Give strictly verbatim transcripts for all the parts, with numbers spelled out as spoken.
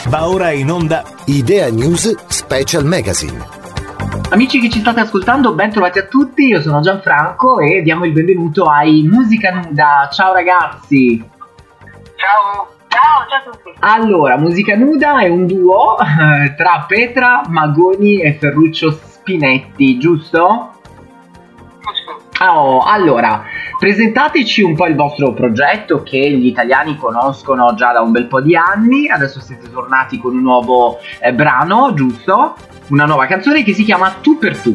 Va ora in onda Idea News Special Magazine. Amici che ci state ascoltando, ben trovati a tutti, io sono Gianfranco e diamo il benvenuto ai Musica Nuda. Ciao ragazzi! Ciao! Ciao, ciao a tutti! Allora, Musica Nuda è un duo eh, tra Petra Magoni e Ferruccio Spinetti, giusto? Oh, allora, presentateci un po' il vostro progetto che gli italiani conoscono già da un bel po' di anni. Adesso siete tornati con un nuovo eh, brano, giusto? Una nuova canzone che si chiama Tu per Tu.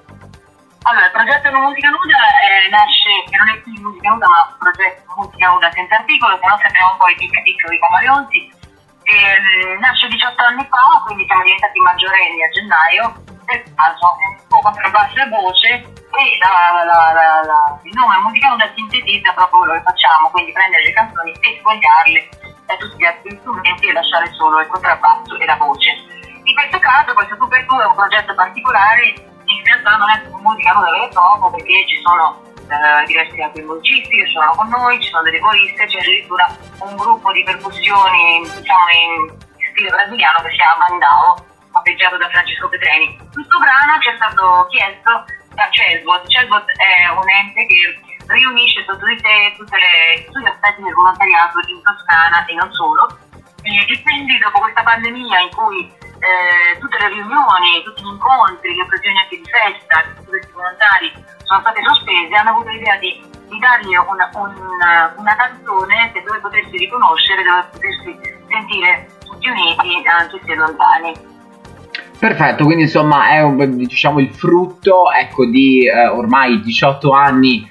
Allora, il progetto di Musica Nuda eh, nasce, che non è più Musica Nuda, ma il progetto Musica Nuda senza articolo, se no sappiamo un po' i tic tic i camaleonti. E, um, nasce diciotto anni fa, quindi siamo diventati maggiorenni a gennaio. Per caso, un po' contrabbasso e voce, e la, la, la, la, il nome Musica Nuda sintetizza proprio quello che facciamo, quindi prendere le canzoni e spogliarle da tutti gli altri strumenti e lasciare solo il contrabbasso e la voce. In questo caso, questo Tu per Tu è un progetto particolare, in realtà non è musica nuda vero e proprio, perché ci sono eh, diversi altri musicisti che suonano con noi, ci sono delle coriste, c'è addirittura un gruppo di percussioni, diciamo in stile brasiliano, che si chiama Bandao, appeggiato da Francesco Petreni. Questo brano ci è stato chiesto da Cesbot. Cesbot è un ente che riunisce tutte le, tutte le, tutti gli aspetti del volontariato in Toscana e non solo, e, e quindi dopo questa pandemia in cui eh, tutte le riunioni, tutti gli incontri, le occasioni anche di festa, tutti questi volontari sono stati sospesi, hanno avuto l'idea di, di dargli una, una, una canzone dove potersi riconoscere, dove potersi sentire tutti uniti anche se lontani. Perfetto, quindi insomma è un, diciamo il frutto, ecco, di eh, ormai diciotto anni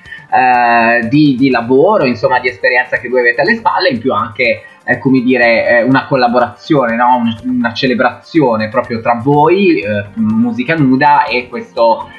eh, di, di lavoro, insomma di esperienza che voi avete alle spalle, in più anche eh, come dire eh, una collaborazione, no? una, una celebrazione proprio tra voi, eh, Musica Nuda, e questo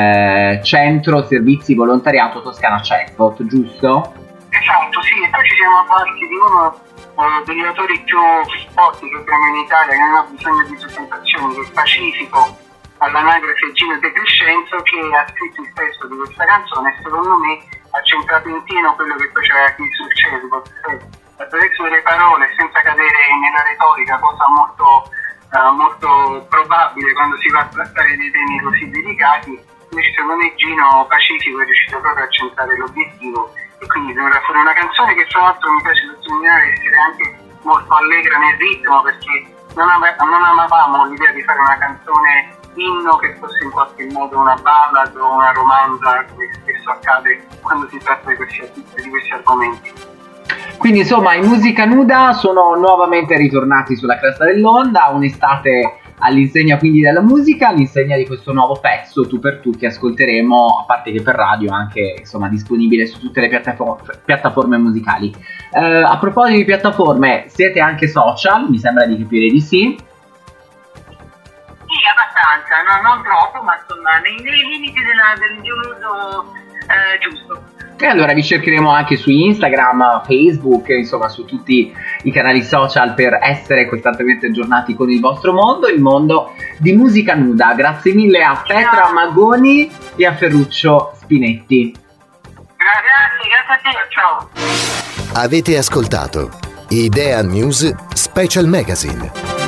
eh, centro servizi volontariato Toscana Cesbot, giusto? Esatto, sì, e poi ci siamo avvalsi di uno degli autori più forti che abbiamo in Italia, che non ha bisogno di presentazioni, che è Pacifico, all'anagrafe Gino De Crescenzo, che ha scritto il testo di questa canzone e secondo me ha centrato in pieno quello che faceva qui sul Cesbot, attraverso delle parole, senza cadere nella retorica, cosa molto, uh, molto probabile quando si va a trattare dei temi così delicati. Invece secondo me Gino Pacifico è riuscito proprio a centrare l'obiettivo, e quindi dovrà fare una canzone che tra l'altro mi piace sottolineare essere anche molto allegra nel ritmo, perché non, ave- non amavamo l'idea di fare una canzone inno che fosse in qualche modo una ballad o una romanza, come spesso accade quando si tratta di questi, di questi argomenti. Quindi insomma i Musica Nuda sono nuovamente ritornati sulla cresta dell'onda, un'estate all'insegna quindi della musica, all'insegna di questo nuovo pezzo Tu per Tu, che ascolteremo, a parte che per radio, anche insomma disponibile su tutte le piattaforme, piattaforme musicali. Eh, a proposito di piattaforme, siete anche social? Mi sembra di capire di sì. Sì, abbastanza, no, non troppo, ma insomma nei, nei limiti della, del, di un uso eh, giusto. E allora vi cercheremo anche su Instagram, Facebook, insomma su tutti i canali social per essere costantemente aggiornati con il vostro mondo, il mondo di Musica Nuda. Grazie mille a Petra Magoni e a Ferruccio Spinetti. Grazie, grazie a te, ciao. Avete ascoltato Idea News Special Magazine.